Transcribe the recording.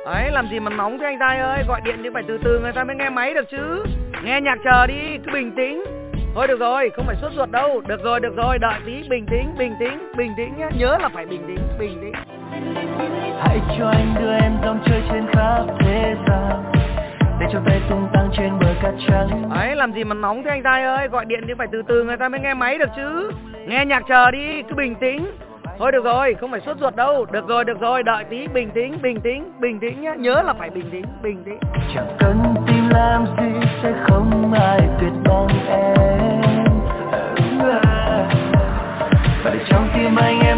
Ấy, làm gì mà nóng thế anh trai ơi, gọi điện thì phải từ từ người ta mới nghe máy được chứ. Nghe nhạc chờ đi, cứ bình tĩnh. Thôi được rồi, không phải sốt ruột đâu. Được rồi, đợi tí, bình tĩnh nhá. Nhớ là phải bình tĩnh. Hãy cho anh đưa em dòng chơi trên khắp thế gian, để cho tay tung tăng trên bờ cát trắng. Ấy, làm gì mà nóng thế anh trai ơi, gọi điện thì phải từ từ người ta mới nghe máy được chứ. Nghe nhạc chờ đi, cứ bình tĩnh. Thôi được rồi, không phải sốt ruột đâu. Được rồi, đợi tí, bình tĩnh nhá. Nhớ là phải bình tĩnh. Chẳng cần tìm làm gì, sẽ không ai tuyệt bằng em. Và để trong tim anh em